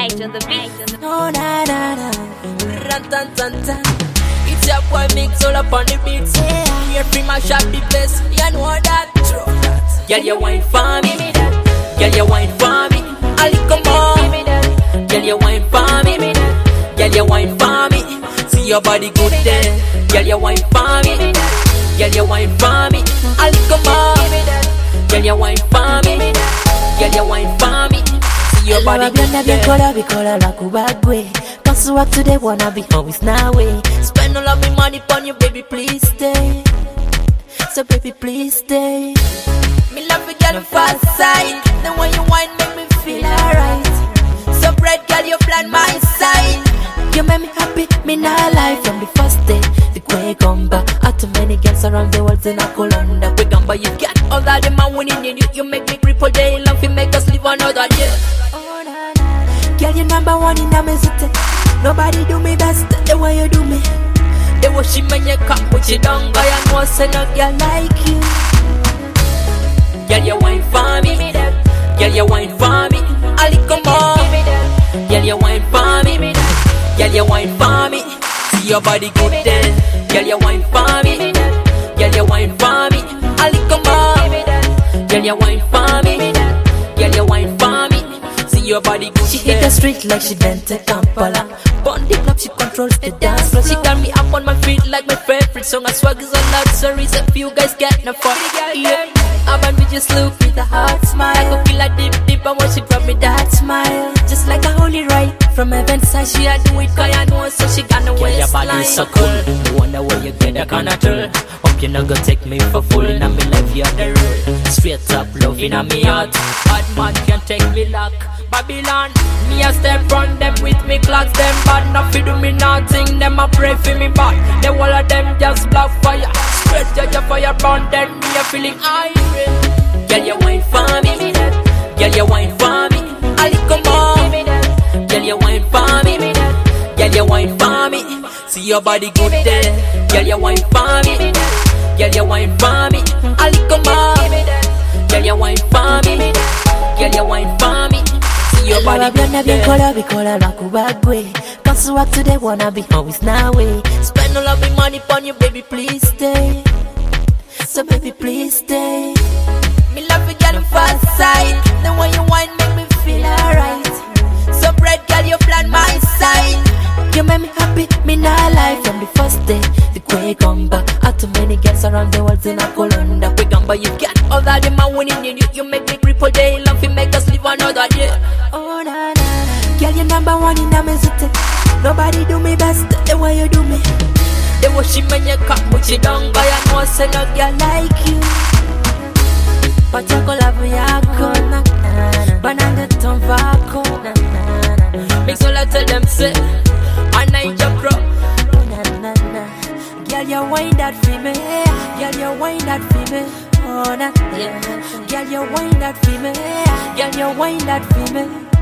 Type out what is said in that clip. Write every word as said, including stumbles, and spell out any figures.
H on the beat. No, na na na. Ran tan tan tan. It's your boy mix all up on the beats. Yeah. Here free my shop the place. You know that. True that. Girl, you wine for me. Girl, you wine for me. Ali, come on. Girl, you wine for me. Girl, you wine for me. See your body good there. Girl, you wine for me. Girl, you wine for me. Ali, come on. Girl, you wine for me. Girl, you wine for me. See your body good there. Bikola bikola la kubagwe. Cause work today wanna be always now way. Spend all of me money on you, baby, please stay. So baby, please stay. Me love you, girl, fast side. The way you wine make me feel alright. So bread, girl, you plan my side. You make me happy, me not lie from the first day. The way come back, out too many girls around the world in a Colunda. We gamba, you get all that the man winning in you. You make me grip all day, love you make us live another day. Oh na na, girl, you number one in the city. Nobody do me best the way you do me. The way she make you come with you down, guy, I know say no girl like you. Girl, you wine for me. Girl, you wine for me. Ali, come on. Girl, you wine for me. Girl, you wine for me. See your body good then. Girl, you wine for me. Girl, you wine for me. Ali, come on. Girl, you wine for me. Girl, you wine for me. See your body good. She hit the street like she didn't take Kampala. On the club, she controls the dance floor. She got me up on my feet like my favorite song. I swag is on luxuries. If you guys get no fun, yeah. I'm with just look with a hot smile. I go feel like deep, deep. I want she brought me that smile. Just like a holy right from heaven side. She had do it cause I know so she got no waistline. Your body so cool. I wonder where you get that kind of tool. Hope you not gonna take me for fool. In a me life you have the rule. Straight up love in a me heart. Bad man can't take me lock. Babylon, me a step on them with me clocks. Them bad enough to do me nothing. Them a pray for me back. The whole of them just block fire. Straight judge a fire burn. Then me a feeling irate. Girl, you wine for me. Girl, you wine for me. Ali, come on. Girl, you wine for me. Girl, you wine for me. See your body good there. Girl, you wine for me. Girl, you wine for me. Ali, come on. Girl, you wine for me. Girl, you wine for me. Your body Bikola bikola bikola la kubagwe. Cause work today wanna be always now way. Spend all of me money on you, baby, please stay. So baby, please stay. Me love you, girl, fast side. The way you wine make me feel alright. So bread, girl, you plan my side. You make me happy, me not lie from the first day. The way come back, out too many girls around the world in a Colunda. We gamba, you get all that the man winning in you. You make me grip all day, love you make us live another day. Oh na na, girl, you number one in the city. Nobody do me best the way you do me. The way she make you come with you down, guy, I know say no girl like you. Pachako love yako na na, banana ton vako na na. Mix all I tell them say, I need your pro. Na na na, girl, you wine that for me. Girl, you wine that for me. Oh na, yeah. Girl, you wine that for me. Girl, you wine that for me.